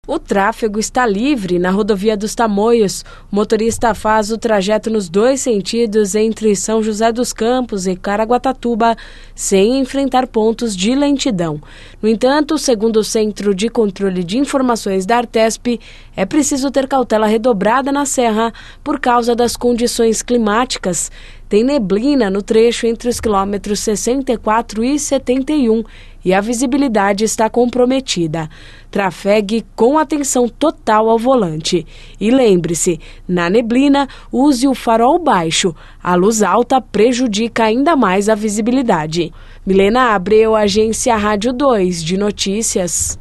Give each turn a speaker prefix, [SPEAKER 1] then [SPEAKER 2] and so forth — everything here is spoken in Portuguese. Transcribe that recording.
[SPEAKER 1] O tráfego está livre na rodovia dos Tamoios. O motorista faz o trajeto nos 2 sentidos entre São José dos Campos e Caraguatatuba, sem enfrentar pontos de lentidão. No entanto, segundo o Centro de Controle de Informações da Artesp, é preciso ter cautela redobrada na serra por causa das condições climáticas. Tem neblina no trecho entre os quilômetros 64 e 71 e a visibilidade está comprometida. Trafegue com atenção total ao volante. E lembre-se, na neblina, use o farol baixo. A luz alta prejudica ainda mais a visibilidade. Milena Abreu, Agência Rádio 2 de Notícias.